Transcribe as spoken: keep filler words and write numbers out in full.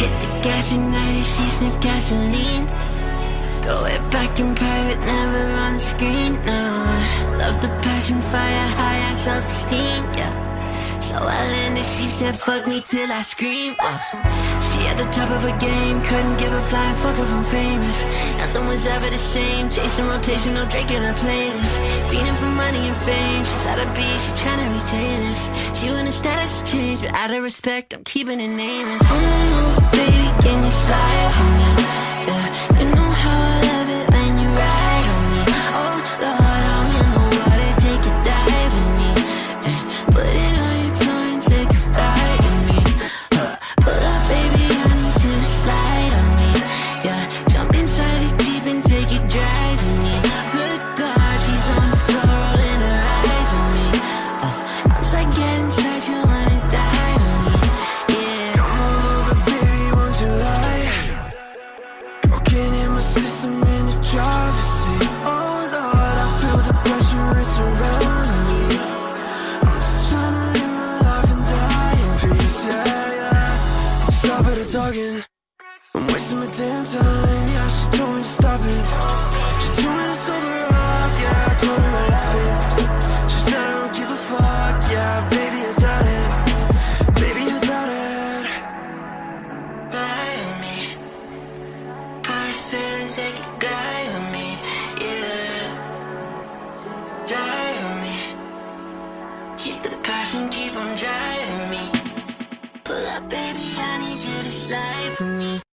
Hit the gas, ignited, she sniff gasoline. Throw it back in private, never on the screen, no. Love the passion, fire, high self-esteem, yeah. So I landed, she said fuck me till I scream, uh. She at the top of her game, couldn't give a flying fuck if I'm famous. Nothing was ever the same, chasing rotational Drake in her playlist. Feeding for money and fame, she's out of beat, she tryna retain us. She want a status change, but out of respect, I'm keeping it nameless. Oh, baby, can you slide for me? Yeah, you know how I love it when you ride on me. Oh Lord, I'm in the water, take a dive with me. Ay, put it on your tongue and take a ride with me. Uh, pull up, baby, I need you to slide on me. Yeah, jump inside the Jeep and take a drive with me. Good God, she's on the floor rolling her eyes at me. Oh, once I get inside, you wanna die with me. Yeah. Come on over, baby, won't you lie? Cocaine in my system in the driver's seat. Oh Lord, I feel the pressure, it's around me. I'm just trying to live my life and die in peace, yeah, yeah. Stop at the talking, I'm wasting my damn time. Yeah, she told me to stop it. She told me to sober up, yeah, I told her I love it. She said I don't give a fuck, yeah, baby, I doubt it. Baby, I doubt it. Fly with me, carousel and take a glide with me, yeah. Drive with me, keep the passion, keep on driving me. Pull up, baby, I need you to slide for me.